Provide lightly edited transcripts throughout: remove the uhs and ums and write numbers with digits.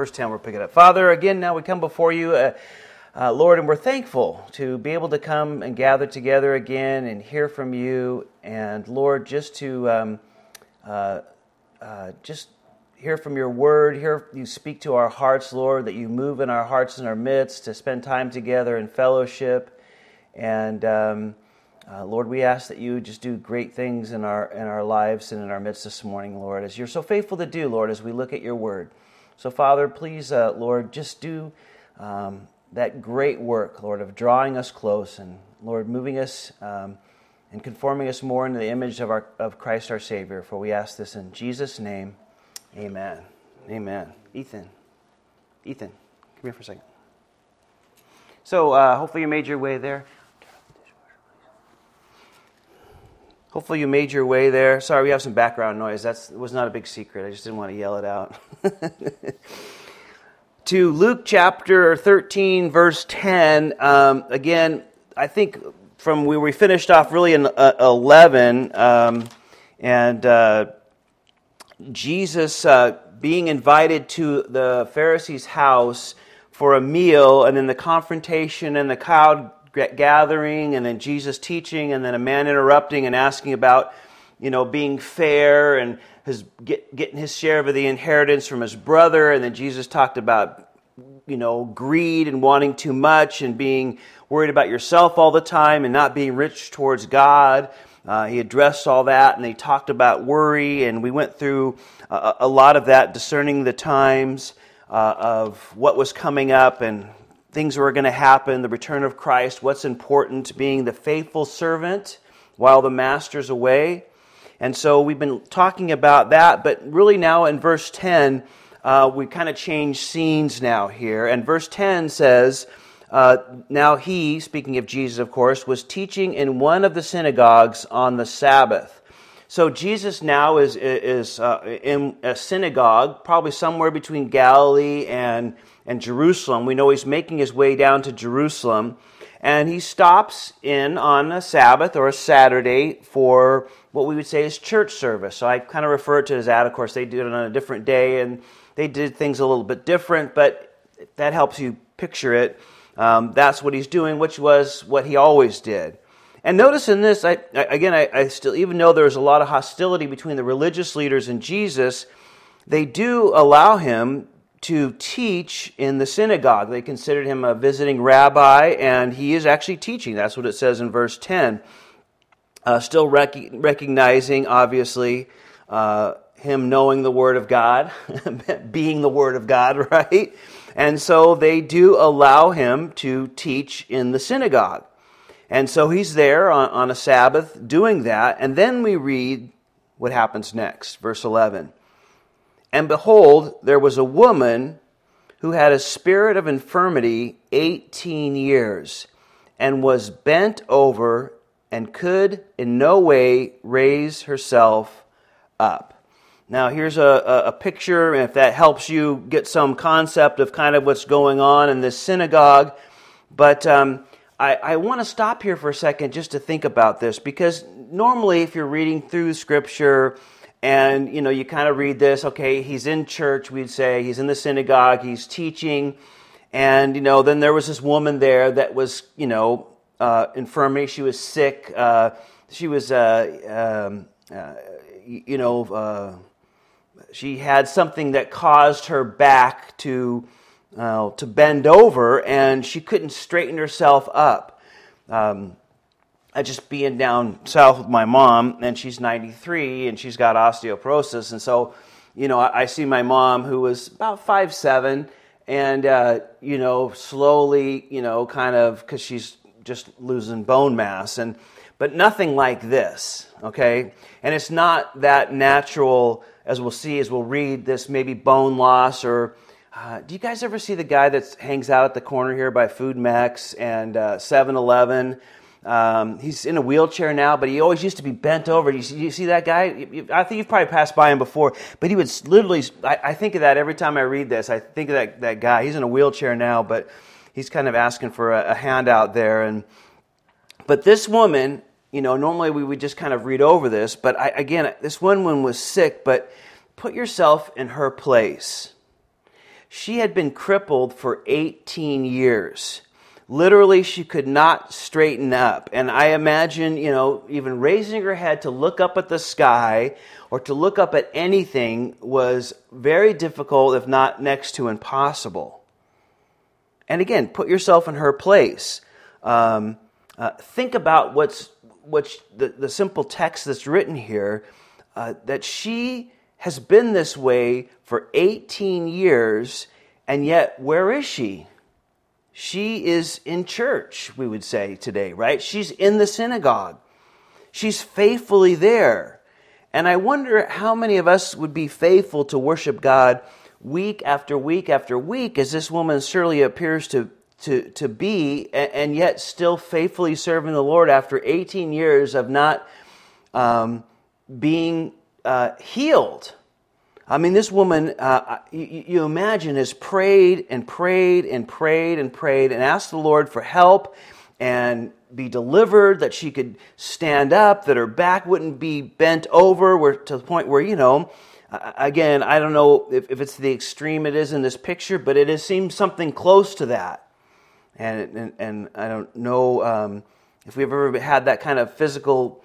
Verse 10, we'll pick it up. Father, again, now we come before you, Lord, and we're thankful to be able to come and gather together again and hear from you. And Lord, just to just hear from your word, hear you speak to our hearts, Lord, that you move in our hearts in our midst to spend time together in fellowship. And Lord, we ask that you just do great things in our lives and in our midst this morning, Lord, as you're so faithful to do, Lord, as we look at your word. So, Father, please, Lord, just do that great work, Lord, of drawing us close and, Lord, moving us and conforming us more into the image of Christ our Savior. For we ask this in Jesus' name. Amen. Amen. Ethan, come here for a second. So, hopefully you made your way there. Hopefully you made your way there. Sorry, we have some background noise. That was not a big secret. I just didn't want to yell it out. To Luke chapter 13, verse 10. Again, I think from where we finished off really in 11, and Jesus being invited to the Pharisee's house for a meal, and then the confrontation and the crowd gathering, and then Jesus teaching, and then a man interrupting and asking about, being fair and getting his share of the inheritance from his brother, and then Jesus talked about, greed and wanting too much and being worried about yourself all the time and not being rich towards God. He addressed all that, and he talked about worry, and we went through a lot of that, discerning the times of what was coming up and things that were going to happen, the return of Christ, what's important, being the faithful servant while the master's away. And so we've been talking about that, but really now in verse 10, we kind of change scenes now here. And verse 10 says, now he, speaking of Jesus, of course, was teaching in one of the synagogues on the Sabbath. So Jesus now is in a synagogue, probably somewhere between Galilee and Jerusalem. We know he's making his way down to Jerusalem, and he stops in on a Sabbath or a Saturday for what we would say is church service. So I kind of refer to it as that. Of course, they did it on a different day, and they did things a little bit different, but that helps you picture it. That's what he's doing, which was what he always did. And notice in this, I still, even though there's a lot of hostility between the religious leaders and Jesus, they do allow him to teach in the synagogue. They considered him a visiting rabbi, and he is actually teaching. That's what it says in verse 10. Still recognizing, obviously, him knowing the Word of God, being the Word of God, right? And so they do allow him to teach in the synagogue. And so he's there on a Sabbath doing that. And then we read what happens next, verse 11. And behold, there was a woman who had a spirit of infirmity 18 years, and was bent over, and could in no way raise herself up. Now here's a picture, and if that helps you get some concept of kind of what's going on in this synagogue. But I want to stop here for a second just to think about this, because normally if you're reading through Scripture and, you kind of read this, okay, he's in church, we'd say, he's in the synagogue, he's teaching, and, then there was this woman there that was, infirmity, she was sick, she was, she had something that caused her back to bend over, and she couldn't straighten herself up. I just being down south with my mom, and she's 93, and she's got osteoporosis, and so, I see my mom, who was about 5'7", and, slowly, kind of, because she's just losing bone mass, but nothing like this, okay? And it's not that natural, as we'll see, as we'll read this, maybe bone loss, or do you guys ever see the guy that hangs out at the corner here by Food Mex and 7-Eleven? He's in a wheelchair now, but he always used to be bent over. You see that guy? I think you've probably passed by him before, but he would literally, I think of that every time I read this. I think of that guy. He's in a wheelchair now, but he's kind of asking for a handout there. But this woman, normally we would just kind of read over this, but this woman was sick, but put yourself in her place. she had been crippled for 18 years. Literally, she could not straighten up. And I imagine, even raising her head to look up at the sky or to look up at anything was very difficult, if not next to impossible. And again, put yourself in her place. Think about what's the simple text that's written here, that she has been this way for 18 years, and yet where is she? She is in church, we would say today, right? She's in the synagogue. She's faithfully there. And I wonder how many of us would be faithful to worship God week after week after week, as this woman surely appears to be, and yet still faithfully serving the Lord after 18 years of not being healed. I mean, this woman, you imagine, has prayed and prayed and prayed and prayed and asked the Lord for help and be delivered, that she could stand up, that her back wouldn't be bent over, to the point where, again, I don't know if it's the extreme it is in this picture, but it seems something close to that. And I don't know if we've ever had that kind of physical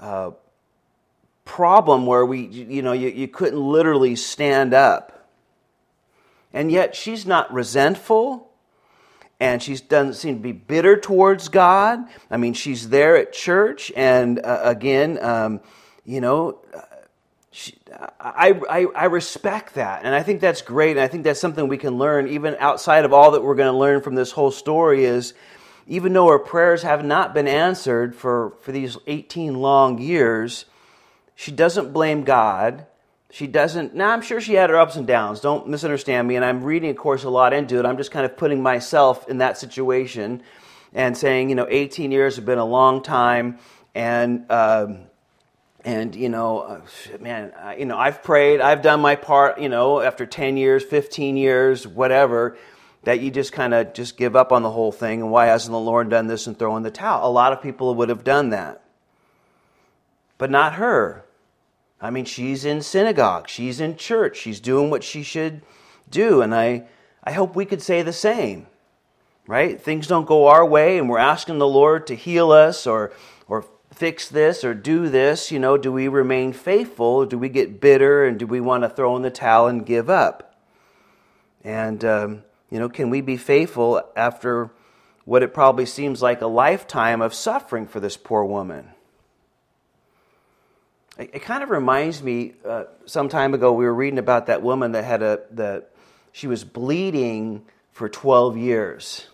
problem where you couldn't literally stand up. And yet she's not resentful, and she doesn't seem to be bitter towards God. I mean, she's there at church, and again, I respect that, and I think that's great, and I think that's something we can learn even outside of all that we're going to learn from this whole story is, even though her prayers have not been answered for these 18 long years, she doesn't blame God. She doesn't. Now, I'm sure she had her ups and downs. Don't misunderstand me. And I'm reading, of course, a lot into it. I'm just kind of putting myself in that situation and saying, 18 years have been a long time. And I've prayed. I've done my part, after 10 years, 15 years, whatever, that you just kind of just give up on the whole thing. And why hasn't the Lord done this and throw in the towel? A lot of people would have done that. But not her. I mean, she's in synagogue. She's in church. She's doing what she should do. And I hope we could say the same, right? Things don't go our way, and we're asking the Lord to heal us or fix this or do this. Do we remain faithful? Or do we get bitter, and do we want to throw in the towel and give up? And, can we be faithful after what it probably seems like a lifetime of suffering for this poor woman? It kind of reminds me, some time ago we were reading about that woman that she was bleeding for 12 years.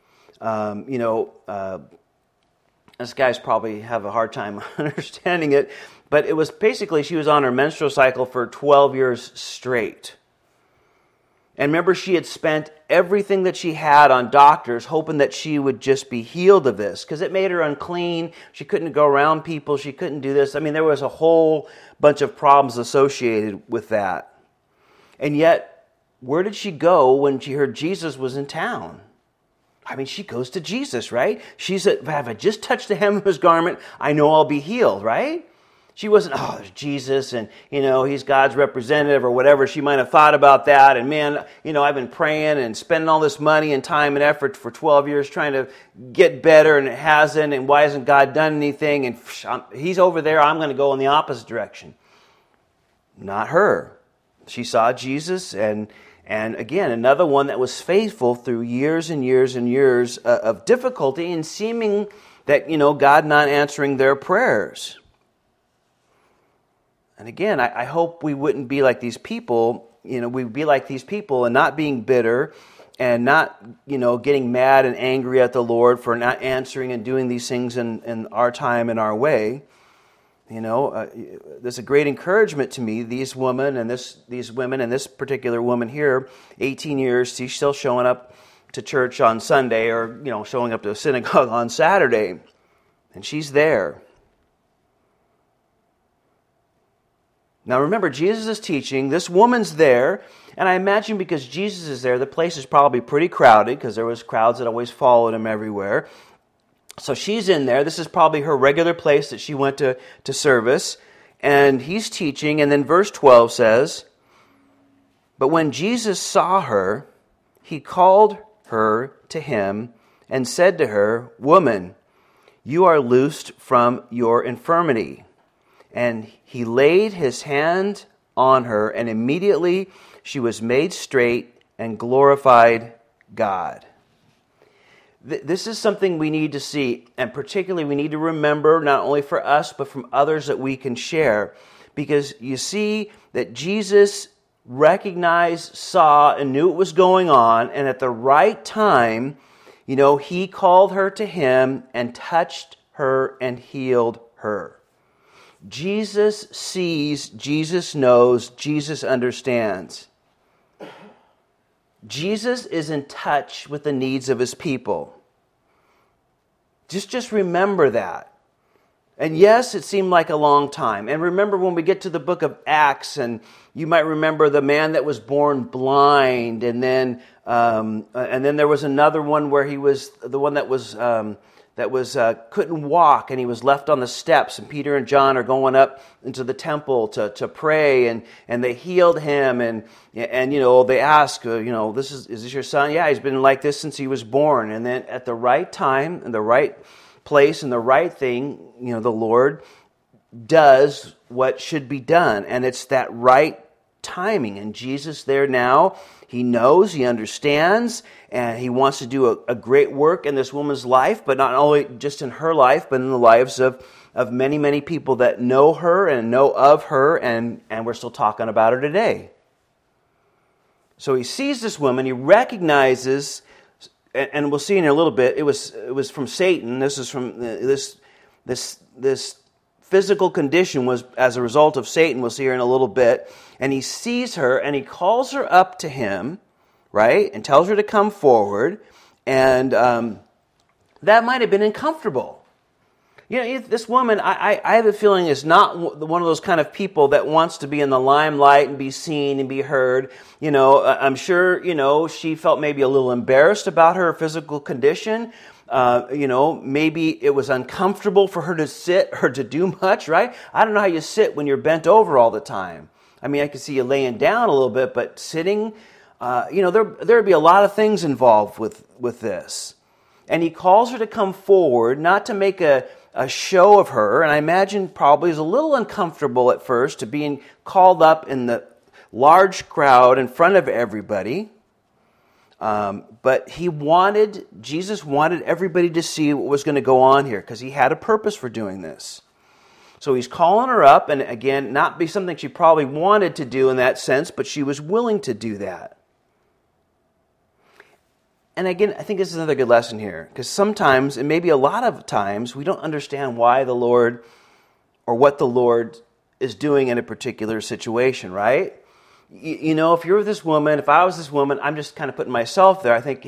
This guy's probably have a hard time understanding it, but it was basically she was on her menstrual cycle for 12 years straight. And remember, she had spent everything that she had on doctors, hoping that she would just be healed of this, because it made her unclean. She couldn't go around people. She couldn't do this. I mean, there was a whole bunch of problems associated with that. And yet, where did she go when she heard Jesus was in town? I mean, she goes to Jesus, right? She said, if I just touch the hem of his garment, I know I'll be healed, right? She wasn't, there's Jesus, and, he's God's representative or whatever. She might have thought about that. And man, I've been praying and spending all this money and time and effort for 12 years trying to get better, and it hasn't. And why hasn't God done anything? And he's over there. I'm going to go in the opposite direction. Not her. She saw Jesus, and again, another one that was faithful through years and years and years of difficulty, and seeming that, God not answering their prayers. And again, I hope we wouldn't be like these people, we'd be like these people and not being bitter and not, getting mad and angry at the Lord for not answering and doing these things in our time and our way. There's a great encouragement to me. These women and this particular woman here, 18 years, she's still showing up to church on Sunday, or, showing up to a synagogue on Saturday. And she's there. Now remember, Jesus is teaching, this woman's there, and I imagine because Jesus is there, the place is probably pretty crowded, because there was crowds that always followed him everywhere. So she's in there. This is probably her regular place that she went to service, and he's teaching, and then verse 12 says, "But when Jesus saw her, he called her to him and said to her, "Woman, you are loosed from your infirmity." And he laid his hand on her, and immediately she was made straight and glorified God. This is something we need to see, and particularly we need to remember, not only for us, but from others that we can share. Because you see that Jesus recognized, saw, and knew what was going on, and at the right time, he called her to him and touched her and healed her. Jesus sees, Jesus knows, Jesus understands. Jesus is in touch with the needs of his people. Just remember that. And yes, it seemed like a long time. And remember when we get to the book of Acts, and you might remember the man that was born blind, and then there was another one where he was the one that was couldn't walk, and he was left on the steps, and Peter and John are going up into the temple to pray, and they healed him, and they ask, is this your son? Yeah, he's been like this since he was born. And then at the right time, in the right place, and the right thing, the Lord does what should be done, and it's that right timing. And Jesus there now, he knows, he understands, and he wants to do a great work in this woman's life, but not only just in her life, but in the lives of many, many people that know her and know of her, and we're still talking about her today. So he sees this woman, he recognizes, and we'll see in a little bit, it was from Satan. This is from this physical condition was as a result of Satan. We'll see here in a little bit. And he sees her, and he calls her up to him, right? And tells her to come forward. And that might have been uncomfortable. This woman, I have a feeling, is not one of those kind of people that wants to be in the limelight and be seen and be heard. I'm sure, she felt maybe a little embarrassed about her physical condition. Maybe it was uncomfortable for her to sit or to do much, right? I don't know how you sit when you're bent over all the time. I mean, I could see you laying down a little bit, but sitting, there would be a lot of things involved with this. And he calls her to come forward, not to make a show of her, and I imagine probably is a little uncomfortable at first to being called up in the large crowd in front of everybody. But Jesus wanted everybody to see what was going to go on here, because he had a purpose for doing this. So he's calling her up, and again, not be something she probably wanted to do in that sense, but she was willing to do that. And again, I think this is another good lesson here, because sometimes, and maybe a lot of times, we don't understand why the Lord, or what the Lord is doing in a particular situation, right? If you're this woman, if I was this woman, I'm just kind of putting myself there. I think,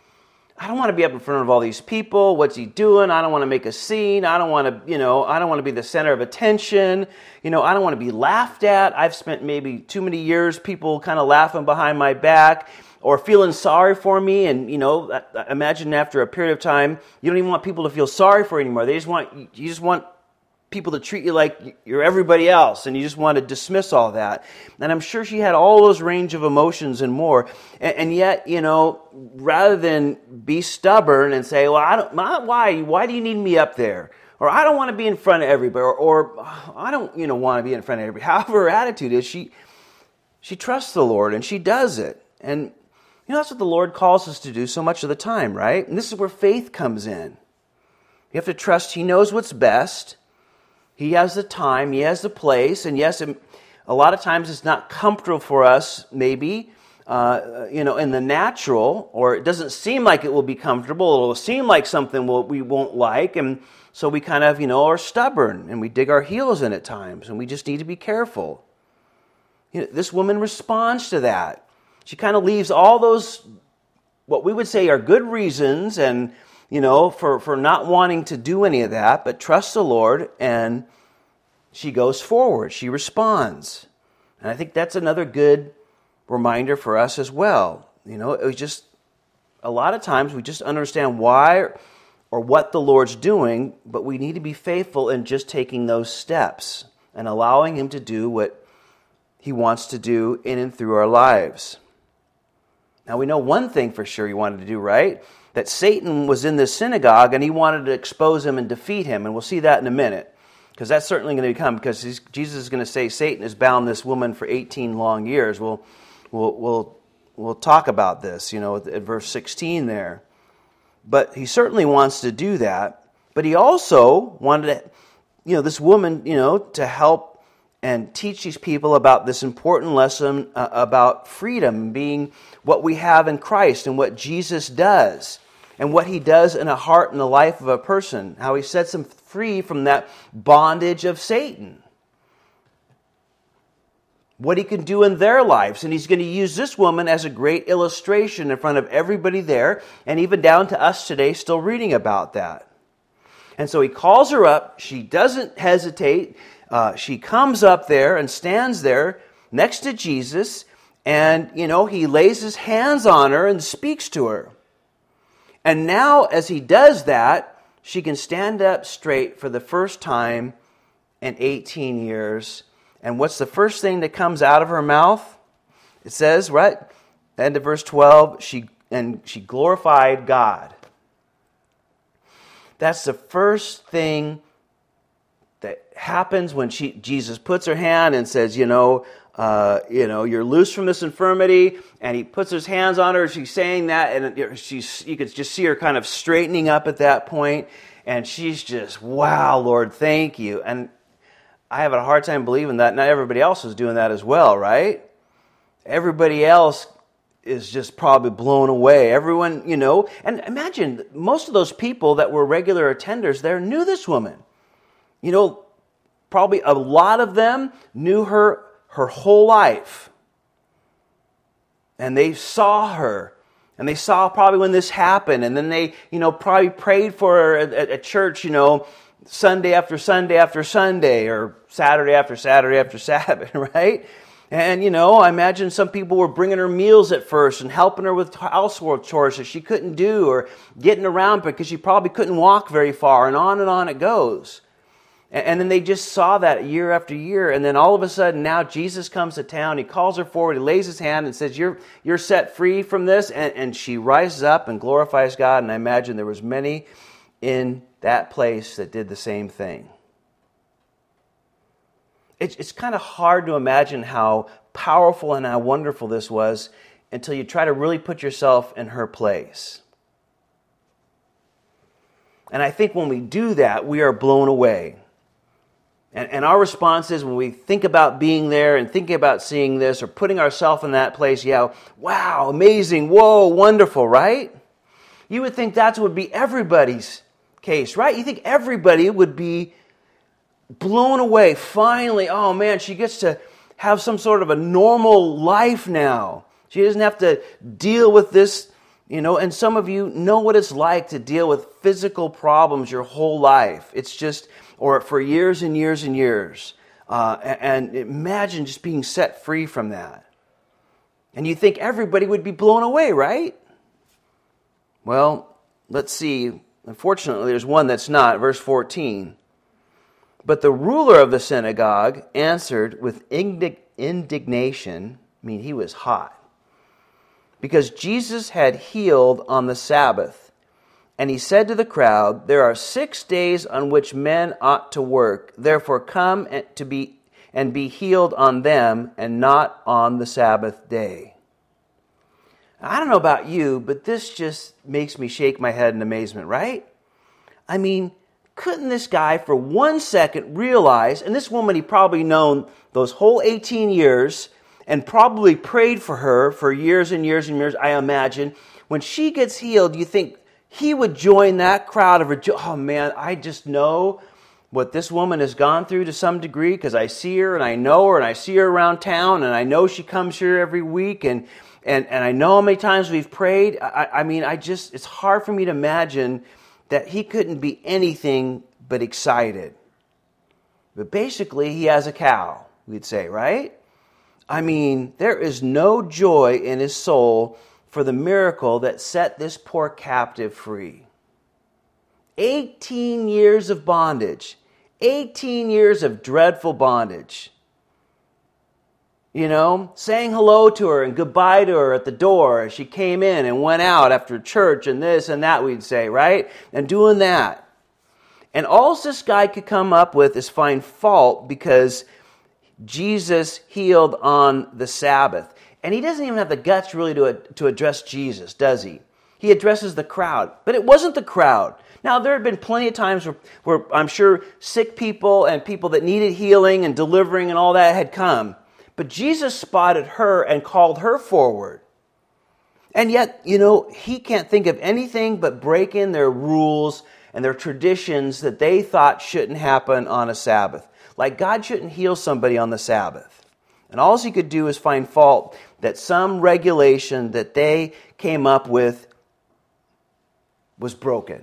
I don't want to be up in front of all these people. What's he doing? I don't want to make a scene. I don't want to, I don't want to be the center of attention. I don't want to be laughed at. I've spent maybe too many years people kind of laughing behind my back or feeling sorry for me. And, imagine after a period of time, you don't even want people to feel sorry for you anymore. You just want people to treat you like you're everybody else, and you just want to dismiss all that. And I'm sure she had all those range of emotions and more. And yet, rather than be stubborn and say, well, why do you need me up there? Or I don't want to be in front of everybody, or I don't, want to be in front of everybody. However her attitude is, she trusts the Lord, and she does it. And, that's what the Lord calls us to do so much of the time, right? And this is where faith comes in. You have to trust He knows what's best. He has the time, He has the place, and yes, a lot of times it's not comfortable for us, maybe, in the natural, or it doesn't seem like it will be comfortable. It will seem like something we won't like, and so we kind of, are stubborn, and we dig our heels in at times, and we just need to be careful. This woman responds to that. She kind of leaves all those, what we would say are good reasons, and for not wanting to do any of that, but trusts the Lord, and she goes forward. She responds. And I think that's another good reminder for us as well. It was just, a lot of times we just understand why or what the Lord's doing, but we need to be faithful in just taking those steps and allowing Him to do what He wants to do in and through our lives. Now we know one thing for sure he wanted to do, right? That Satan was in this synagogue and he wanted to expose him and defeat him. And we'll see that in a minute. Because that's certainly going to come, because Jesus is going to say Satan has bound this woman for 18 long years. We'll talk about this, at verse 16 there. But he certainly wants to do that. But he also wanted this woman, to help and teach these people about this important lesson about freedom being what we have in Christ and what Jesus does. And what he does in a heart and the life of a person. How he sets them free from that bondage of Satan. What he can do in their lives. And he's going to use this woman as a great illustration in front of everybody there. And even down to us today still reading about that. And so he calls her up. She doesn't hesitate. She comes up there and stands there next to Jesus. And, he lays his hands on her and speaks to her. And now, as he does that, she can stand up straight for the first time in 18 years. And what's the first thing that comes out of her mouth? It says, right, end of verse 12, she glorified God. That's the first thing that happens when Jesus puts her hand and says, you're loose from this infirmity, and he puts his hands on her. She's saying that, and you could just see her kind of straightening up at that point, and she's just, wow, Lord, thank you. And I have a hard time believing that not everybody else is doing that as well, right? Everybody else is just probably blown away. Everyone, and imagine, most of those people that were regular attenders there knew this woman. Probably a lot of them knew her whole life. And they saw her. And they saw probably when this happened. And then they, probably prayed for her at church, Sunday after Sunday after Sunday, or Saturday after Saturday after Sabbath, right? And, I imagine some people were bringing her meals at first and helping her with household chores that she couldn't do, or getting around because she probably couldn't walk very far, and on it goes. And then they just saw that year after year. And then all of a sudden, now Jesus comes to town. He calls her forward. He lays his hand and says, you're set free from this. And she rises up and glorifies God. And I imagine there was many in that place that did the same thing. It's kind of hard to imagine how powerful and how wonderful this was until you try to really put yourself in her place. And I think when we do that, we are blown away. And our response is, when we think about being there and thinking about seeing this or putting ourselves in that place, wow, amazing, whoa, wonderful, right? You would think that would be everybody's case, right? You think everybody would be blown away. Finally, oh man, she gets to have some sort of a normal life now. She doesn't have to deal with this, and some of you know what it's like to deal with physical problems your whole life. It's just, or for years and years and years. And imagine just being set free from that. And you think everybody would be blown away, right? Well, let's see. Unfortunately, there's one that's not. Verse 14. But the ruler of the synagogue answered with indignation. He was hot. Because Jesus had healed on the Sabbath. And he said to the crowd, there are 6 days on which men ought to work. Therefore come and be healed on them, and not on the Sabbath day. I don't know about you, but this just makes me shake my head in amazement, right? Couldn't this guy for 1 second realize, and this woman he probably known those whole 18 years, and probably prayed for her for years and years and years, I imagine. When she gets healed, you think he would join that crowd of rejoicing. Oh man, I just know what this woman has gone through to some degree, because I see her and I know her and I see her around town and I know she comes here every week and I know how many times we've prayed. It's hard for me to imagine that he couldn't be anything but excited. But basically, he has a cow, we'd say, right? There is no joy in his soul for the miracle that set this poor captive free. 18 years of bondage. 18 years of dreadful bondage. saying hello to her and goodbye to her at the door as she came in and went out after church and this and that, we'd say, right? And doing that. And all this guy could come up with is find fault because Jesus healed on the Sabbath. And he doesn't even have the guts really to address Jesus, does he? He addresses the crowd. But it wasn't the crowd. Now, there had been plenty of times where I'm sure sick people and people that needed healing and delivering and all that had come. But Jesus spotted her and called her forward. And yet, he can't think of anything but breaking their rules and their traditions that they thought shouldn't happen on a Sabbath. Like God shouldn't heal somebody on the Sabbath. And all he could do is find fault that some regulation that they came up with was broken.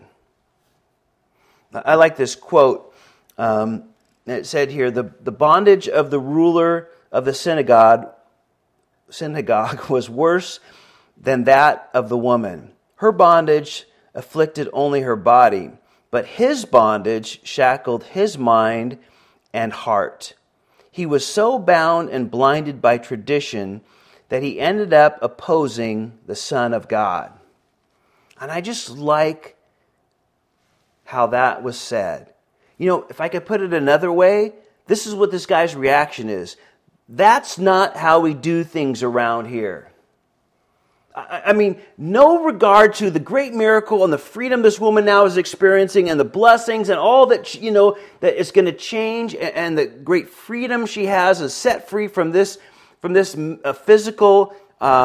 I like this quote. It said here, the bondage of the ruler of the synagogue was worse than that of the woman. Her bondage afflicted only her body, but his bondage shackled his mind and heart. He was so bound and blinded by tradition that he ended up opposing the Son of God. And I just like how that was said. If I could put it another way, this is what this guy's reaction is. That's not how we do things around here. I mean, no regard to the great miracle and the freedom this woman now is experiencing and the blessings and all that, that is going to change and the great freedom she has is set free from this physical,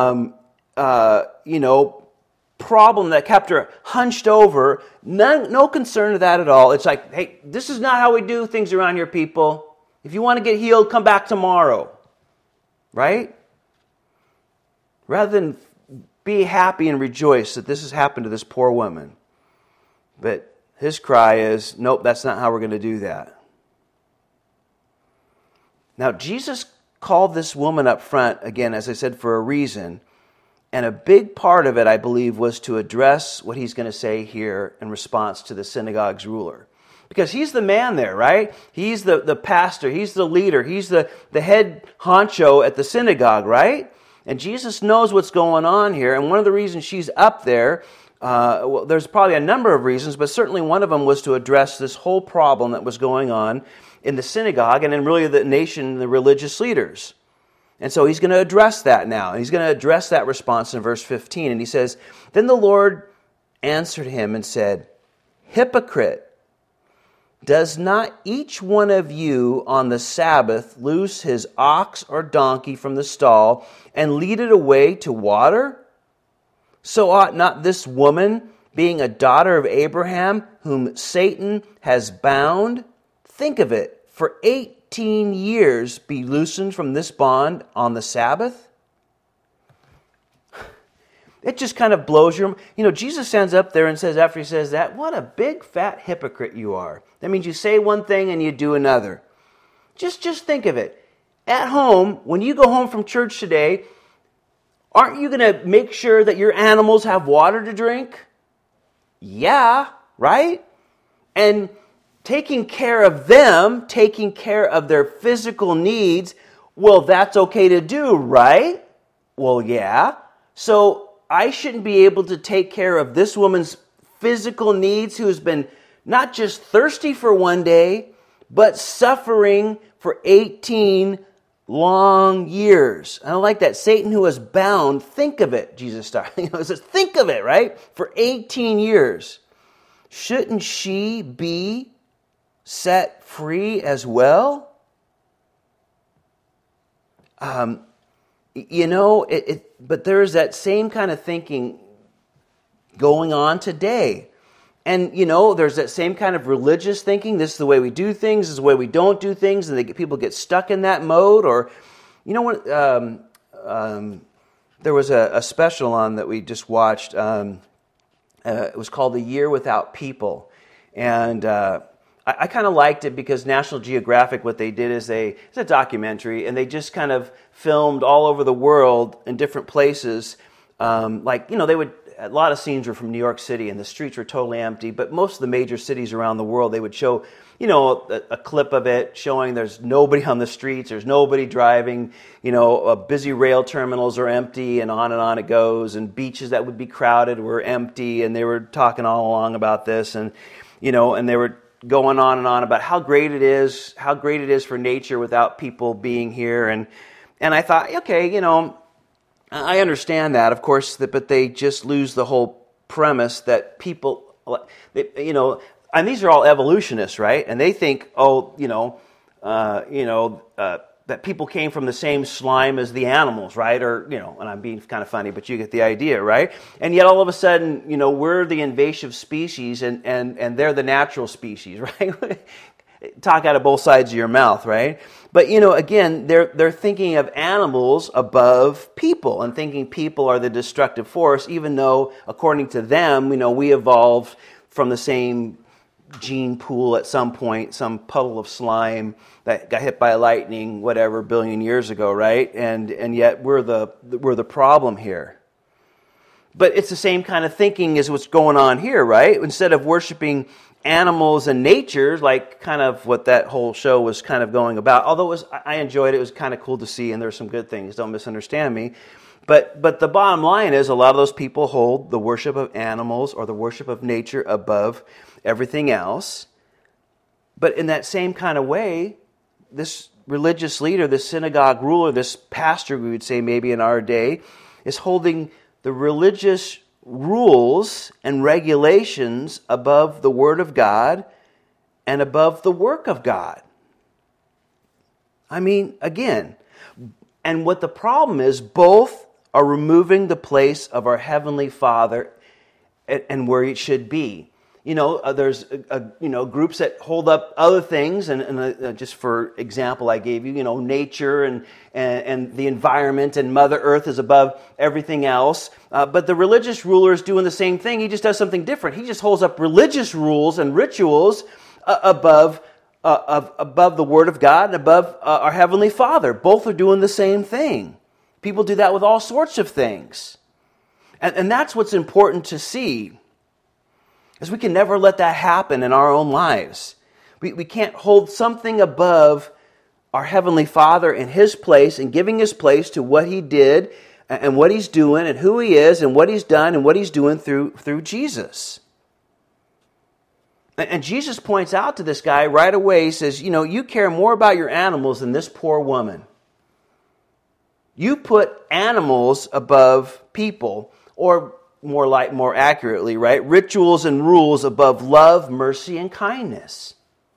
problem that kept her hunched over. No concern to that at all. It's like, hey, this is not how we do things around here, people. If you want to get healed, come back tomorrow. Right? Rather than be happy and rejoice that this has happened to this poor woman. But his cry is, nope, that's not how we're going to do that. Now, Jesus called this woman up front, again, as I said, for a reason. And a big part of it, I believe, was to address what he's going to say here in response to the synagogue's ruler. Because he's the man there, right? He's the pastor. He's the leader. He's the head honcho at the synagogue, right? And Jesus knows what's going on here. And one of the reasons she's up there, there's probably a number of reasons, but certainly one of them was to address this whole problem that was going on in the synagogue and in really the nation, the religious leaders. And so he's going to address that now. And he's going to address that response in verse 15. And he says, "Then the Lord answered him and said, 'Hypocrite, does not each one of you on the Sabbath loose his ox or donkey from the stall and lead it away to water? So ought not this woman, being a daughter of Abraham, whom Satan has bound, think of it, for 18 years be loosened from this bond on the Sabbath?'" It just kind of blows your... Jesus stands up there and says, after he says that, what a big fat hypocrite you are. That means you say one thing and you do another. Just think of it. At home, when you go home from church today, aren't you going to make sure that your animals have water to drink? Yeah, right? And taking care of them, taking care of their physical needs, well, that's okay to do, right? Well, yeah. So I shouldn't be able to take care of this woman's physical needs who has been not just thirsty for one day, but suffering for 18 long years. And I like that. Satan who was bound, think of it, Jesus started. It says, think of it, right? For 18 years. Shouldn't she be set free as well? But there's that same kind of thinking going on today. And, there's that same kind of religious thinking. This is the way we do things. This is the way we don't do things. And people get stuck in that mode. Or, there was a special on that we just watched. It was called The Year Without People. And I kind of liked it because National Geographic, what they did is it's a documentary, and they just kind of filmed all over the world in different places. They would a lot of scenes were from New York City, and the streets were totally empty. But most of the major cities around the world, they would show, a clip of it showing there's nobody on the streets, there's nobody driving, busy rail terminals are empty, and on it goes, and beaches that would be crowded were empty, and they were talking all along about this, and and they were going on and on about how great it is for nature without people being here, and I thought, okay, I understand that, of course, but they just lose the whole premise that people, and these are all evolutionists, right? And they think, that people came from the same slime as the animals, right? Or, and I'm being kind of funny, but you get the idea, right? And yet all of a sudden, we're the invasive species and they're the natural species, right? Talk out of both sides of your mouth, right? But, again, they're thinking of animals above people and thinking people are the destructive force, even though, according to them, we evolved from the same gene pool at some point, some puddle of slime that got hit by lightning, whatever, billion years ago, right? And yet we're the problem here. But it's the same kind of thinking as what's going on here, right? Instead of worshiping animals and nature, like kind of what that whole show was kind of going about. Although I enjoyed it, it was kind of cool to see, and there's some good things. Don't misunderstand me. But the bottom line is, a lot of those people hold the worship of animals or the worship of nature above everything else. But in that same kind of way, this religious leader, this synagogue ruler, this pastor, we would say maybe in our day, is holding the religious rules and regulations above the Word of God and above the work of God. I mean, again, and what the problem is, both are removing the place of our Heavenly Father and where it should be. There's groups that hold up other things, and just for example, I gave you, nature and the environment and Mother Earth is above everything else. But the religious ruler is doing the same thing. He just does something different. He just holds up religious rules and rituals above the Word of God and above our Heavenly Father. Both are doing the same thing. People do that with all sorts of things. And that's what's important to see, is we can never let that happen in our own lives. We can't hold something above our Heavenly Father in His place and giving His place to what He did and what He's doing and who He is and what He's done and what He's doing through Jesus. And Jesus points out to this guy right away, He says, you care more about your animals than this poor woman. You put animals above people, or more accurately, right? Rituals and rules above love, mercy, and kindness.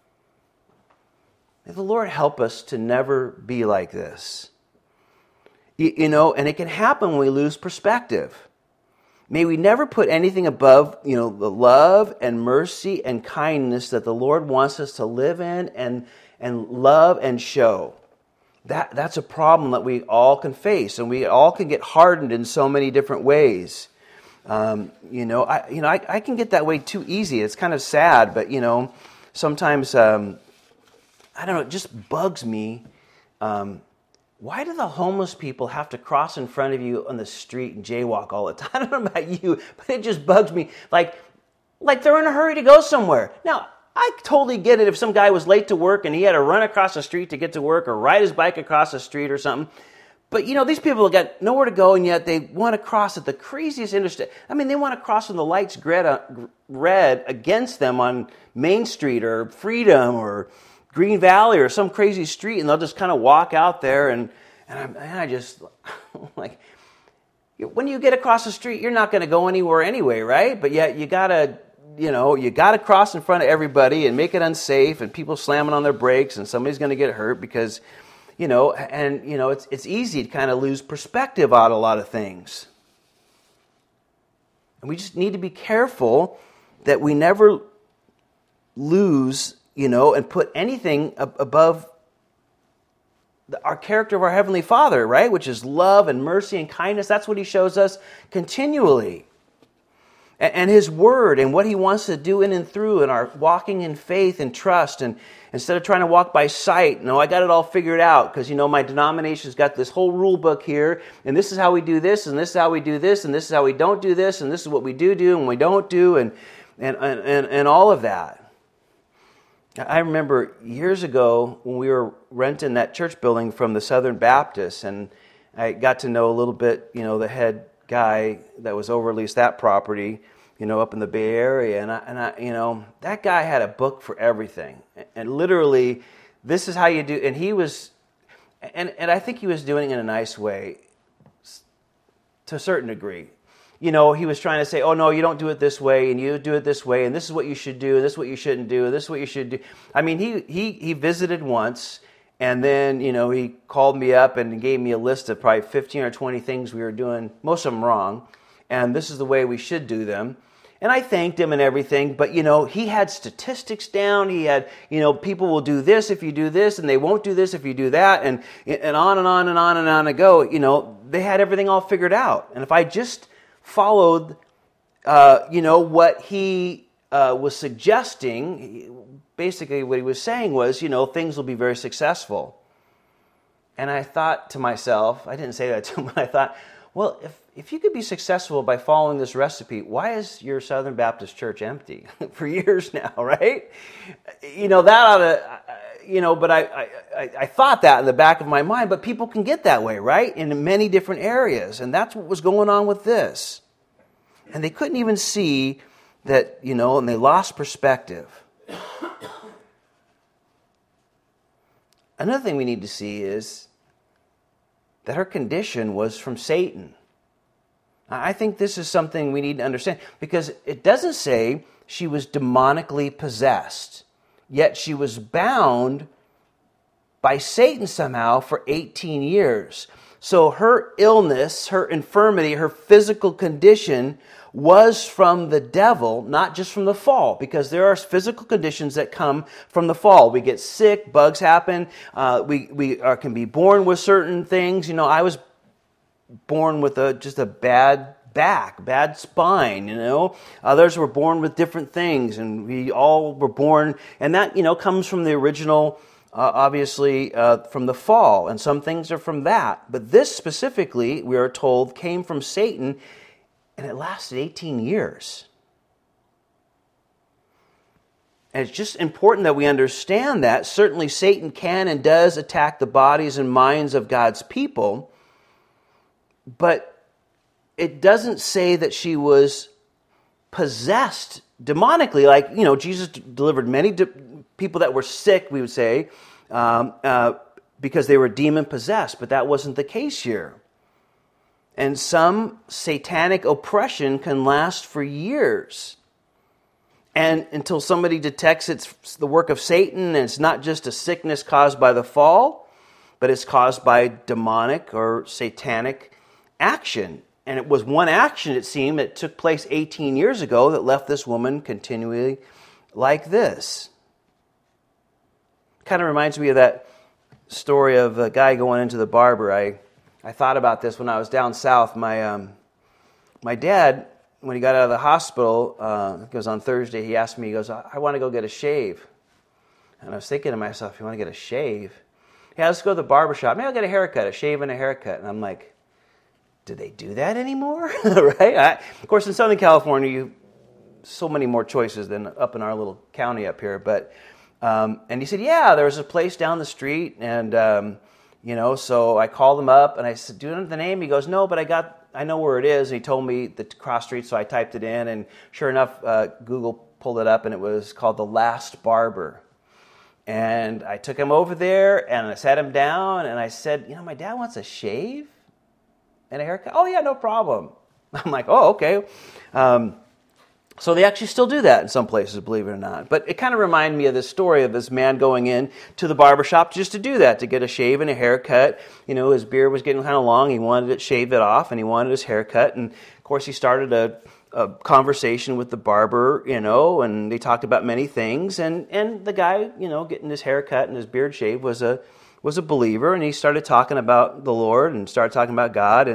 May the Lord help us to never be like this. And it can happen when we lose perspective. May we never put anything above, the love and mercy and kindness that the Lord wants us to live in and love and show. That's a problem that we all can face, and we all can get hardened in so many different ways. I can get that way too easy. It's kind of sad, but sometimes I don't know. It just bugs me. Why do the homeless people have to cross in front of you on the street and jaywalk all the time? I don't know about you, but it just bugs me. Like they're in a hurry to go somewhere. Now, I totally get it if some guy was late to work and he had to run across the street to get to work or ride his bike across the street or something. But, these people have got nowhere to go, and yet they want to cross at the craziest interstate. I mean, they want to cross when the lights red against them on Main Street or Freedom or Green Valley or some crazy street, and they'll just kind of walk out there, and I just, like, when you get across the street, you're not going to go anywhere anyway, right? But yet you got to cross in front of everybody and make it unsafe, and people slamming on their brakes, and somebody's going to get hurt because... it's easy to kind of lose perspective on a lot of things. And we just need to be careful that we never lose, and put anything above our character of our Heavenly Father, right? Which is love and mercy and kindness. That's what He shows us continually. and His Word and what He wants to do in and through, and our walking in faith and trust. And instead of trying to walk by sight, no, I got it all figured out because, my denomination's got this whole rule book here, and this is how we do this, and this is how we do this, and this is how we don't do this, and this is what we do and we don't do, and all of that. I remember years ago when we were renting that church building from the Southern Baptists, and I got to know a little bit, the head guy that was over at least that property, up in the Bay Area, and I, that guy had a book for everything, and literally, this is how you do. And he was, and I think he was doing it in a nice way, to a certain degree. He was trying to say, oh no, you don't do it this way, and you do it this way, and this is what you should do, and this is what you shouldn't do, and this is what you should do. I mean, he visited once. And then, he called me up and gave me a list of probably 15 or 20 things we were doing, most of them wrong, and this is the way we should do them. And I thanked him and everything, but, he had statistics down. He had, people will do this if you do this, and they won't do this if you do that, and on and on and on and on it go. They had everything all figured out. And if I just followed, what he was suggesting, basically what he was saying was, things will be very successful. And I thought to myself, I didn't say that to him, but I thought, well, if you could be successful by following this recipe, why is your Southern Baptist church empty for years now, right? That ought to, but I thought that in the back of my mind, but people can get that way, right? In many different areas. And that's what was going on with this. And they couldn't even see that, and they lost perspective. Another thing we need to see is that her condition was from Satan. I think this is something we need to understand because it doesn't say she was demonically possessed, yet she was bound by Satan somehow for 18 years. So her illness, her infirmity, her physical condition was from the devil, not just from the fall, because there are physical conditions that come from the fall. We get sick, bugs happen, we can be born with certain things. I was born with just a bad back, bad spine, Others were born with different things, and we all were born, and that, comes from the original, obviously, from the fall, and some things are from that. But this specifically, we are told, came from Satan, and it lasted 18 years. And it's just important that we understand that. Certainly Satan can and does attack the bodies and minds of God's people, but it doesn't say that she was possessed demonically. Like, Jesus delivered many people that were sick, we would say, because they were demon-possessed, but that wasn't the case here. And some satanic oppression can last for years. And until somebody detects it's the work of Satan, and it's not just a sickness caused by the fall, but it's caused by demonic or satanic action. And it was one action, it seemed, that took place 18 years ago that left this woman continually like this. Kind of reminds me of that story of a guy going into the barber. I thought about this when I was down south. My dad, when he got out of the hospital, it was on Thursday, he asked me, he goes, I want to go get a shave. And I was thinking to myself, you want to get a shave? Yeah, let's go to the barber shop. Maybe I'll get a haircut, a shave and a haircut. And I'm like, do they do that anymore? Right? Of course, in Southern California, so many more choices than up in our little county up here. But and he said, yeah, there was a place down the street, and so I called him up, and I said, do you know the name? He goes, no, but I know where it is. And he told me the cross street, so I typed it in, and sure enough, Google pulled it up, and it was called The Last Barber. And I took him over there, and I sat him down, and I said, my dad wants a shave and a haircut. Oh, yeah, no problem. I'm like, oh, okay. So they actually still do that in some places, believe it or not. But it kind of reminded me of this story of this man going in to the barbershop just to do that, to get a shave and a haircut. His beard was getting kind of long. He wanted it shaved off, and he wanted his haircut. And, of course, he started a conversation with the barber, and they talked about many things. And the guy, getting his haircut and his beard shaved was a believer. And he started talking about the Lord and started talking about God.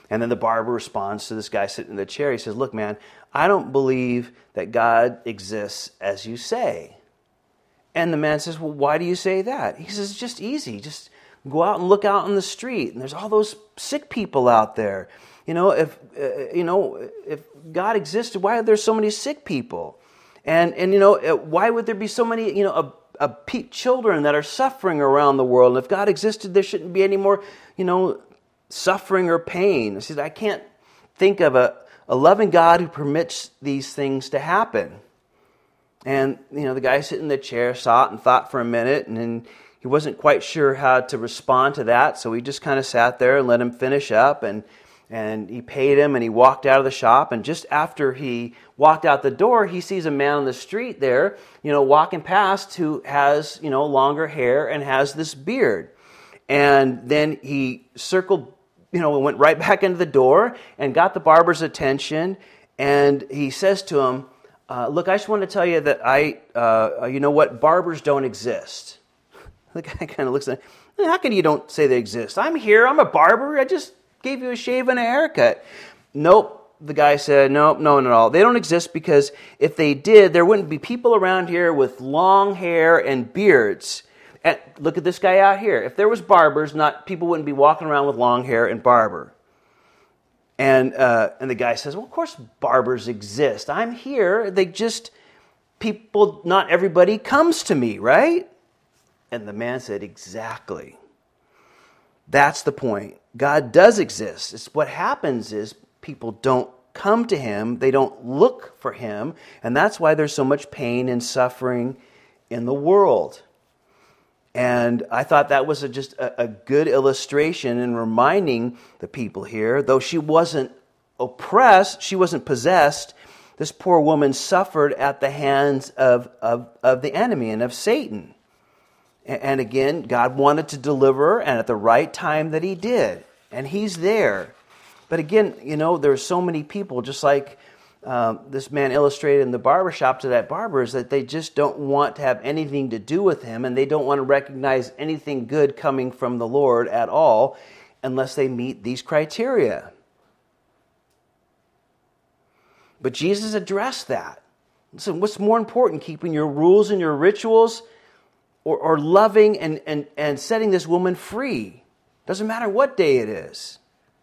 And then the barber responds to this guy sitting in the chair. He says, look, man, I don't believe that God exists as you say. And the man says, well, why do you say that? He says, it's just easy. Just go out and look out on the street, and there's all those sick people out there. If God existed, why are there so many sick people? And why would there be so many children that are suffering around the world? And if God existed, there shouldn't be any more suffering or pain. He said, I can't think of a loving God who permits these things to happen. And the guy sitting in the chair saw it and thought for a minute, and then he wasn't quite sure how to respond to that, so he just kind of sat there and let him finish up, and he paid him, and he walked out of the shop. And just after he walked out the door, he sees a man on the street there, walking past, who has, longer hair and has this beard. And then he circled, went right back into the door and got the barber's attention, and he says to him, look, I just want to tell you that barbers don't exist. The guy kind of looks at him, how can you don't say they exist? I'm here, I'm a barber, I just gave you a shave and a haircut. Nope, the guy said, nope, no, not at all. They don't exist because if they did, there wouldn't be people around here with long hair and beards. And look at this guy out here. If there was barbers, people wouldn't be walking around with long hair and barber. And the guy says, well, of course barbers exist. I'm here. Not everybody comes to me, right? And the man said, exactly. That's the point. God does exist. It's what happens is people don't come to him. They don't look for him. And that's why there's so much pain and suffering in the world. And I thought that was just a good illustration in reminding the people here, though she wasn't oppressed, she wasn't possessed, this poor woman suffered at the hands of the enemy and of Satan. And again, God wanted to deliver her, and at the right time that he did. And he's there. But again, there's so many people, just like this man illustrated in the barbershop to that barber, is that they just don't want to have anything to do with him, and they don't want to recognize anything good coming from the Lord at all unless they meet these criteria. But Jesus addressed that. Listen, what's more important, keeping your rules and your rituals, or loving and setting this woman free? Doesn't matter what day it is.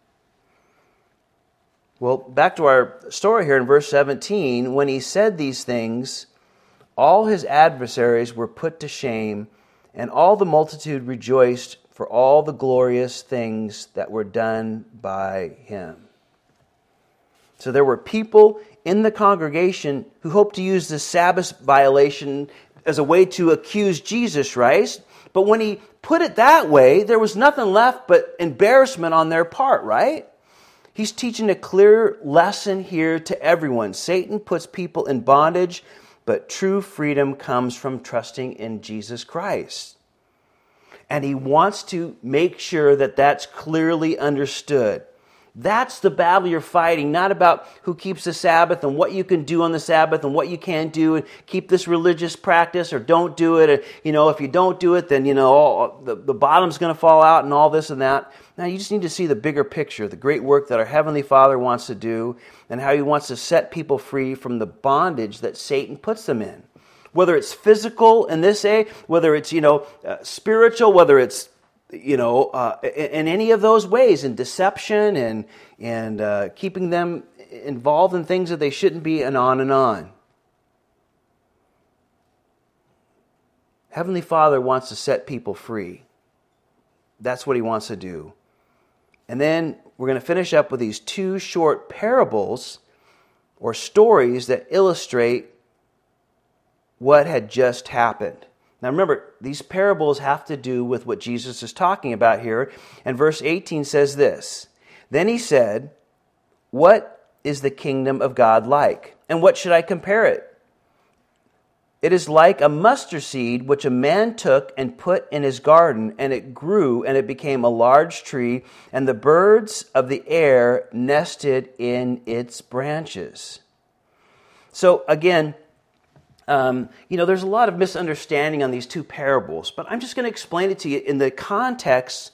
Well, back to our story here in verse 17. When he said these things, all his adversaries were put to shame, and all the multitude rejoiced for all the glorious things that were done by him. So there were people in the congregation who hoped to use this Sabbath violation as a way to accuse Jesus, right? But when he put it that way, there was nothing left but embarrassment on their part, right? He's teaching a clear lesson here to everyone. Satan puts people in bondage, but true freedom comes from trusting in Jesus Christ. And he wants to make sure that that's clearly understood. That's the battle you're fighting, not about who keeps the Sabbath and what you can do on the Sabbath and what you can't do and keep this religious practice or don't do it. And, if you don't do it, then, the bottom's going to fall out and all this and that. Now, you just need to see the bigger picture, the great work that our Heavenly Father wants to do and how he wants to set people free from the bondage that Satan puts them in. Whether it's physical in this day, whether it's, spiritual, whether it's in any of those ways, in deception and keeping them involved in things that they shouldn't be, and on and on. Heavenly Father wants to set people free. That's what he wants to do. And then we're going to finish up with these two short parables or stories that illustrate what had just happened. Now remember, these parables have to do with what Jesus is talking about here. And verse 18 says this, "Then he said, 'What is the kingdom of God like? And what should I compare it? It is like a mustard seed which a man took and put in his garden, and it grew, and it became a large tree, and the birds of the air nested in its branches.'" So again, there's a lot of misunderstanding on these two parables, but I'm just going to explain it to you in the context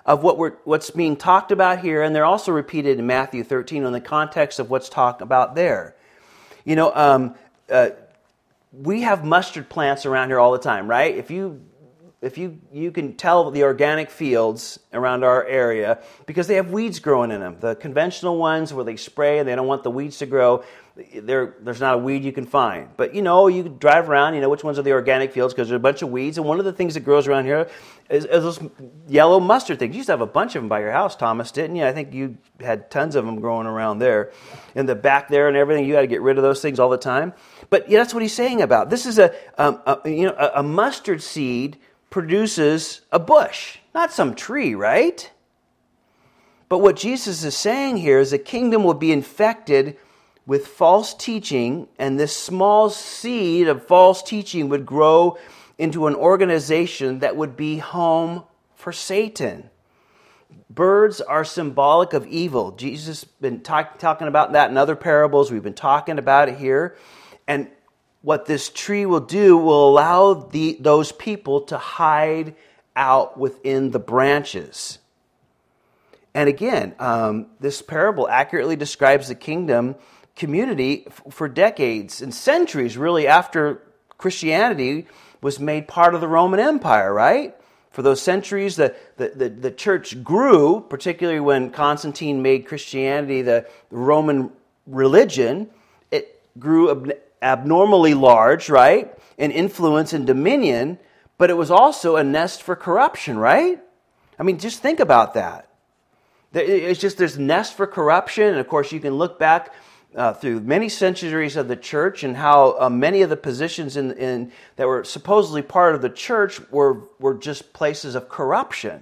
of what's being talked about here, and they're also repeated in Matthew 13 in the context of what's talked about there. You know, we have mustard plants around here all the time, right? If you can tell the organic fields around our area because they have weeds growing in them. The conventional ones where they spray and they don't want the weeds to grow, there's not a weed you can find. But you can drive around, you know which ones are the organic fields because there's a bunch of weeds. And one of the things that grows around here is those yellow mustard things. You used to have a bunch of them by your house, Thomas, didn't you? I think you had tons of them growing around there. In the back there and everything, you got to get rid of those things all the time. But that's what he's saying about. This is a mustard seed produces a bush, not some tree, right? But what Jesus is saying here is the kingdom will be infected with false teaching, and this small seed of false teaching would grow into an organization that would be home for Satan. Birds are symbolic of evil. Jesus has been talking about that in other parables. We've been talking about it here. And what this tree will do will allow those people to hide out within the branches. And again, this parable accurately describes the kingdom community for decades and centuries, really, after Christianity was made part of the Roman Empire, right? For those centuries, the church grew, particularly when Constantine made Christianity the Roman religion. It grew abnormally large, right? In influence and dominion, but it was also a nest for corruption, right? I mean, just think about that. It's just this nest for corruption, and of course you can look back through many centuries of the church and how many of the positions in that were supposedly part of the church were just places of corruption.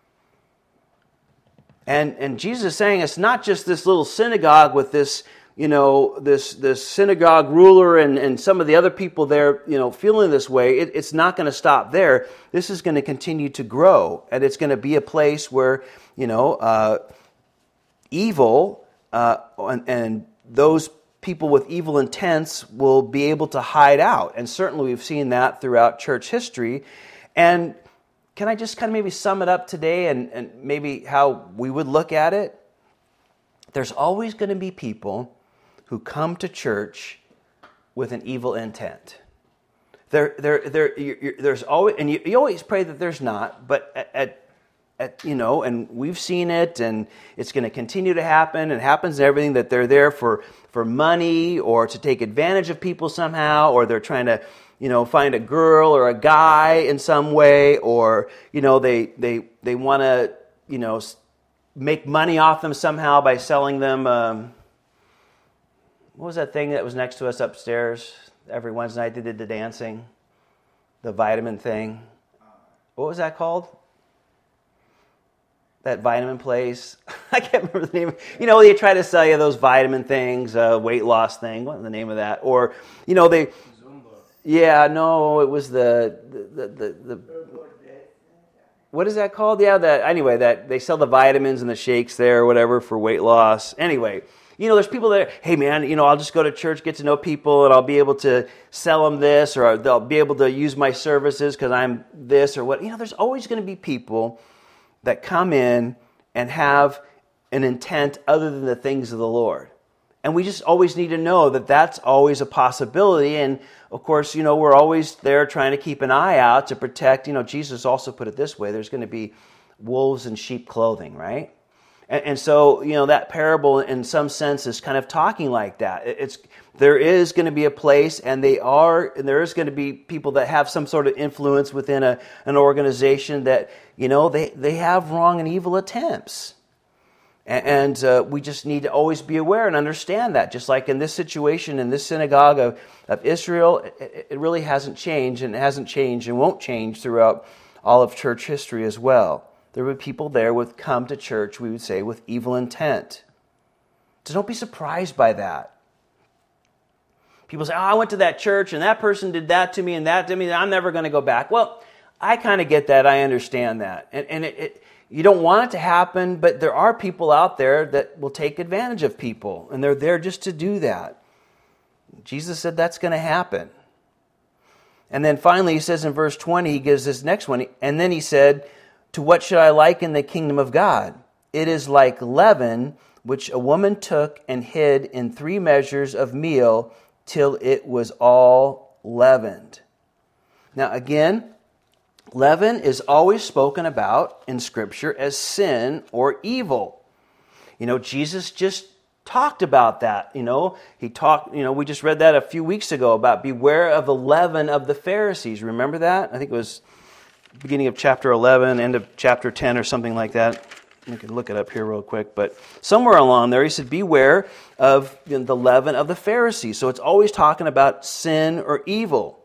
And Jesus is saying it's not just this little synagogue with this this synagogue ruler and some of the other people there, feeling this way. It's not going to stop there. This is going to continue to grow, and it's going to be a place where, evil and those people with evil intents will be able to hide out. And certainly we've seen that throughout church history. And can I just kind of maybe sum it up today and maybe how we would look at it? There's always going to be people who come to church with an evil intent. There's always, and you always pray that there's not, but and we've seen it, and it's going to continue to happen, and it happens in everything, that they're there for money or to take advantage of people somehow, or they're trying to, find a girl or a guy in some way, or, they want to, make money off them somehow by selling them, what was that thing that was next to us upstairs every Wednesday night? They did the dancing, the vitamin thing. What was that called? That vitamin place. I can't remember the name. They try to sell you those vitamin things, weight loss thing. What was the name of that? Or, they... Zumba. Yeah, no, it was the what is that called? Yeah, that they sell the vitamins and the shakes there or whatever for weight loss. Anyway, there's people there, hey man, I'll just go to church, get to know people, and I'll be able to sell them this, or they'll be able to use my services because I'm this or what. There's always going to be people that come in and have an intent other than the things of the Lord. And we just always need to know that that's always a possibility. And of course, we're always there trying to keep an eye out to protect. Jesus also put it this way: there's going to be wolves in sheep clothing, right? And so, that parable in some sense is kind of talking like that. There is going to be a place, and there is going to be people that have some sort of influence within an organization that, they have wrong and evil attempts. And we just need to always be aware and understand that. Just like in this situation, in this synagogue of Israel, it really hasn't changed, and it hasn't changed and won't change throughout all of church history as well. There were people there would come to church, we would say, with evil intent. So don't be surprised by that. People say, I went to that church and that person did that to me and that to me, I'm never going to go back. Well, I kind of get that. I understand that. And you don't want it to happen, but there are people out there that will take advantage of people, and they're there just to do that. Jesus said that's going to happen. And then finally, he says in verse 20, he gives this next one, and then he said, To what should I liken the kingdom of God? It is like leaven, which a woman took and hid in 3 measures of meal till it was all leavened. Now again, leaven is always spoken about in Scripture as sin or evil. Jesus just talked about that. He talked, we just read that a few weeks ago about beware of the leaven of the Pharisees. Remember that? I think it was beginning of chapter 11, end of chapter 10 or something like that. You can look it up here real quick. But somewhere along there, he said, beware of the leaven of the Pharisees. So it's always talking about sin or evil.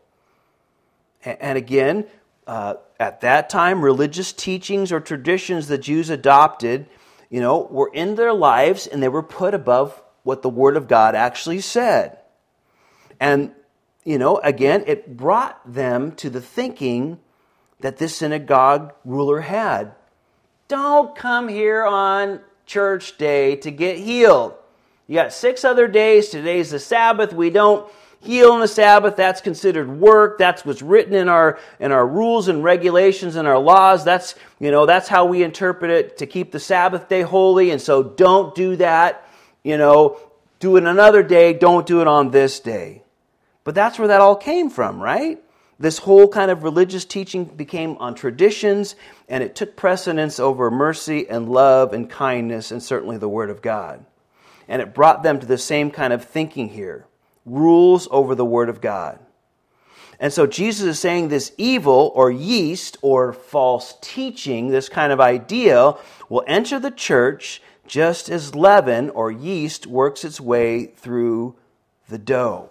And again, at that time, religious teachings or traditions the Jews adopted, were in their lives and they were put above what the Word of God actually said. And, again, it brought them to the thinking that this synagogue ruler had. Don't come here on church day to get healed. You got 6 other days. Today's the Sabbath. We don't heal on the Sabbath. That's considered work. That's what's written in our rules and regulations and our laws. That's how we interpret it, to keep the Sabbath day holy. And so don't do that. Do it another day. Don't do it on this day. But that's where that all came from, right? This whole kind of religious teaching became on traditions, and it took precedence over mercy and love and kindness and certainly the Word of God. And it brought them to the same kind of thinking here. Rules over the Word of God. And so Jesus is saying this evil or yeast or false teaching, this kind of idea, will enter the church just as leaven or yeast works its way through the dough.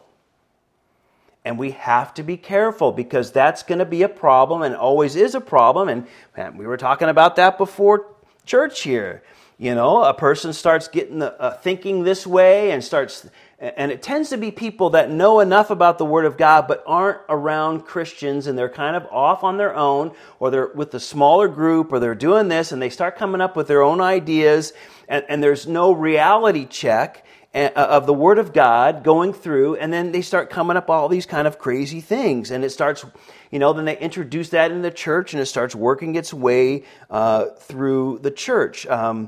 And we have to be careful because that's going to be a problem and always is a problem. And we were talking about that before church here. A person starts getting thinking this way and it tends to be people that know enough about the Word of God but aren't around Christians, and they're kind of off on their own, or they're with a smaller group, or they're doing this and they start coming up with their own ideas, and there's no reality check of the Word of God going through, and then they start coming up all these kind of crazy things, and it starts, then they introduce that in the church, and it starts working its way through the church.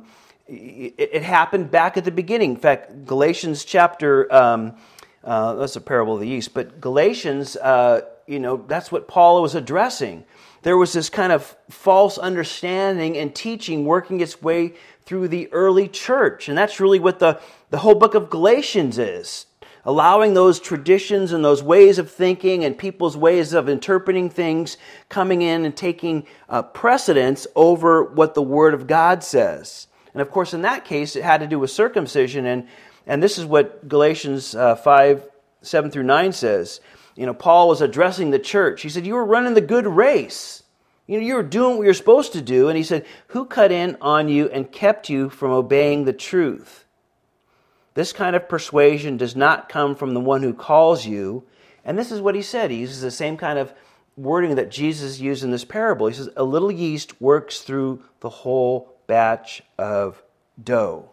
It happened back at the beginning. In fact, Galatians chapter, that's a parable of the yeast, but Galatians, that's what Paul was addressing. There was this kind of false understanding and teaching working its way through the early church. And that's really what the whole book of Galatians is. Allowing those traditions and those ways of thinking and people's ways of interpreting things coming in and taking precedence over what the Word of God says. And of course, in that case, it had to do with circumcision. And this is what Galatians 5, 7 through 9 says. Paul was addressing the church. He said, you were running the good race. You were doing what you're supposed to do. And he said, who cut in on you and kept you from obeying the truth? This kind of persuasion does not come from the one who calls you. And this is what he said. He uses the same kind of wording that Jesus used in this parable. He says, a little yeast works through the whole batch of dough.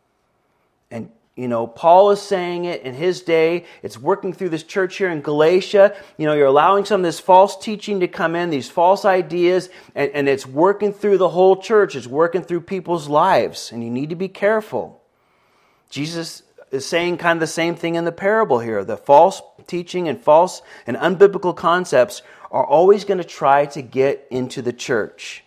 And Paul is saying it in his day. It's working through this church here in Galatia. You're allowing some of this false teaching to come in, these false ideas, and it's working through the whole church. It's working through people's lives, and you need to be careful. Jesus is saying kind of the same thing in the parable here. The false teaching and false and unbiblical concepts are always going to try to get into the church.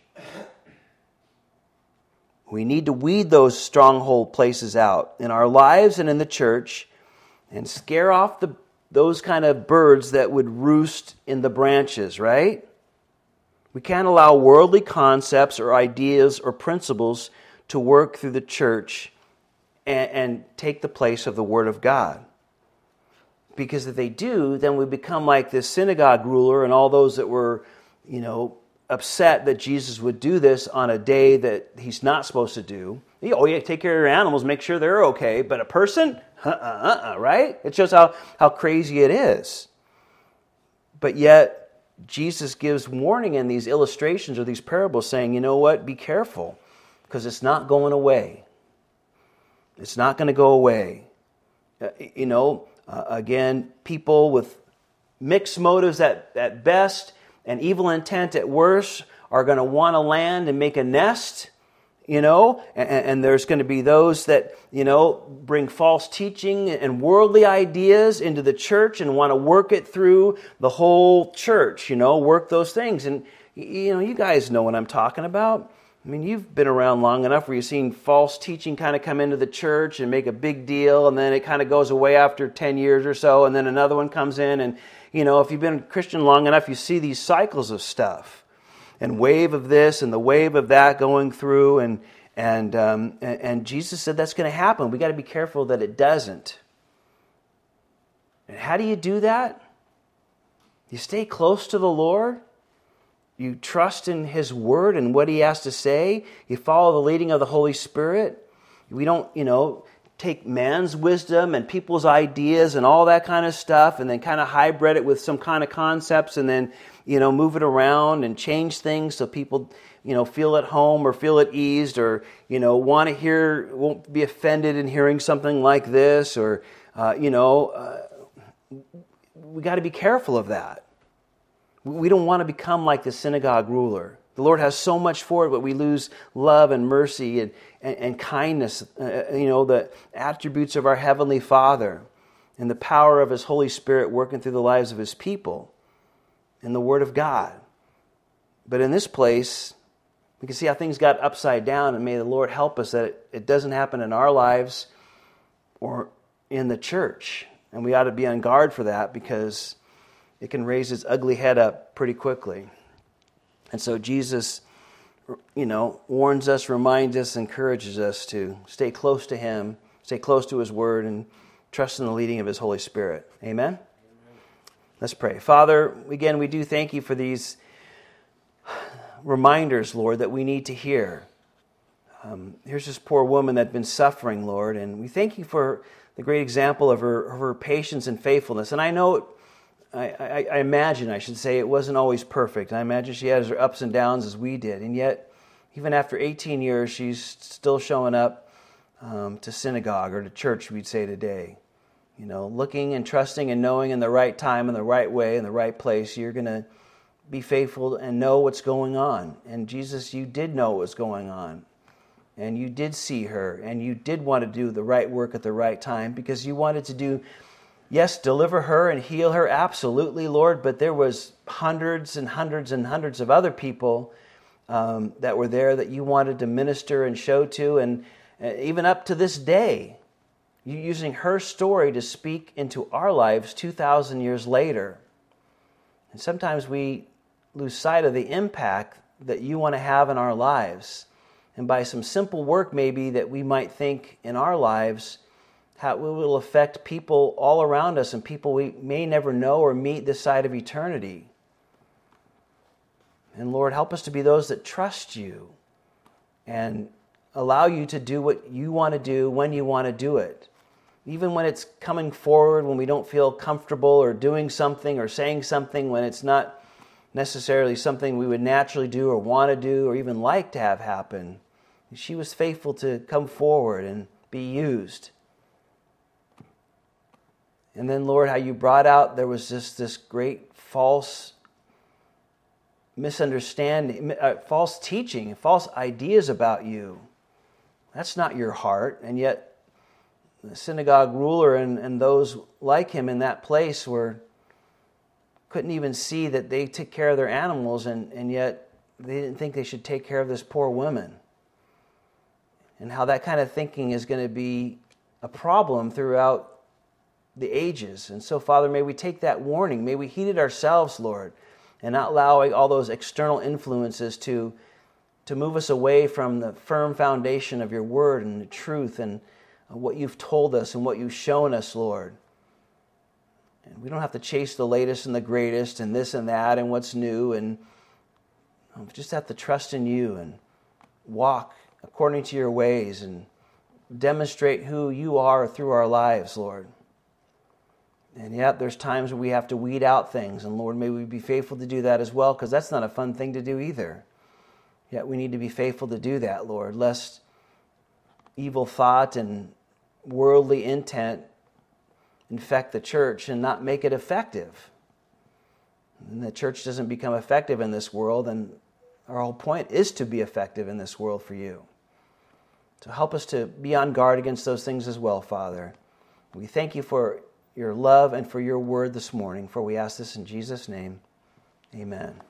We need to weed those stronghold places out in our lives and in the church and scare off those kind of birds that would roost in the branches, right? We can't allow worldly concepts or ideas or principles to work through the church and take the place of the Word of God. Because if they do, then we become like this synagogue ruler and all those that were, upset that Jesus would do this on a day that he's not supposed to do. Oh yeah, take care of your animals, make sure they're okay. But a person? Right? It shows how crazy it is. But yet, Jesus gives warning in these illustrations or these parables saying, you know what, be careful, because it's not going away. It's not going to go away. Again, people with mixed motives at best and evil intent at worst are going to want to land and make a nest, and there's going to be those that, bring false teaching and worldly ideas into the church and want to work it through the whole church, work those things. And, you guys know what I'm talking about. I mean, you've been around long enough where you've seen false teaching kind of come into the church and make a big deal, and then it kind of goes away after 10 years or so, and then another one comes in. And, if you've been a Christian long enough, you see these cycles of stuff, and wave of this and the wave of that going through, and Jesus said that's going to happen. We got to be careful that it doesn't. And how do you do that? You stay close to the Lord. You trust in His Word and what He has to say. You follow the leading of the Holy Spirit. We don't, take man's wisdom and people's ideas and all that kind of stuff and then kind of hybrid it with some kind of concepts and then, move it around and change things so people, feel at home or feel at ease or, won't be offended in hearing something like this or, we got to be careful of that. We don't want to become like the synagogue ruler. The Lord has so much for it, but we lose love and mercy and kindness, the attributes of our Heavenly Father and the power of His Holy Spirit working through the lives of His people and the Word of God. But in this place, we can see how things got upside down, and may the Lord help us that it doesn't happen in our lives or in the church. And we ought to be on guard for that because it can raise its ugly head up pretty quickly. And so Jesus, warns us, reminds us, encourages us to stay close to Him, stay close to His Word, and trust in the leading of His Holy Spirit. Amen? Let's pray. Father, again, we do thank You for these reminders, Lord, that we need to hear. Here's this poor woman that had been suffering, Lord, and we thank You for the great example of her patience and faithfulness. And I know I imagine, I should say, it wasn't always perfect. I imagine she has her ups and downs as we did. And yet, even after 18 years, she's still showing up to synagogue or to church, we'd say today. Looking and trusting and knowing in the right time, in the right way, in the right place, you're going to be faithful and know what's going on. And Jesus, You did know what was going on. And You did see her. And You did want to do the right work at the right time because You wanted to do, yes, deliver her and heal her, absolutely, Lord, but there was hundreds and hundreds and hundreds of other people that were there that You wanted to minister and show to, and even up to this day, You using her story to speak into our lives 2,000 years later. And sometimes we lose sight of the impact that You want to have in our lives. And by some simple work maybe that we might think in our lives, how it will affect people all around us and people we may never know or meet this side of eternity. And Lord, help us to be those that trust You and allow You to do what You want to do when You want to do it. Even when it's coming forward, when we don't feel comfortable or doing something or saying something, when it's not necessarily something we would naturally do or want to do or even like to have happen. She was faithful to come forward and be used. And then, Lord, how You brought out, there was just this great false misunderstanding, false teaching, false ideas about You. That's not Your heart. And yet, the synagogue ruler and those like him in that place couldn't even see that they took care of their animals, and yet they didn't think they should take care of this poor woman. And how that kind of thinking is going to be a problem throughout the ages. And so, Father, may we take that warning. May we heed it ourselves, Lord, and not allow all those external influences to move us away from the firm foundation of Your Word and the truth and what You've told us and what You've shown us, Lord. And we don't have to chase the latest and the greatest and this and that and what's new. And we just have to trust in You and walk according to Your ways and demonstrate who You are through our lives, Lord. And yet there's times when we have to weed out things. And Lord, may we be faithful to do that as well, because that's not a fun thing to do either. Yet we need to be faithful to do that, Lord, lest evil thought and worldly intent infect the church and not make it effective. And the church doesn't become effective in this world, and Our whole point is to be effective in this world for you. So help us to be on guard against those things as well, Father. We thank you for your love and for your word this morning, for we ask this in Jesus' name. Amen.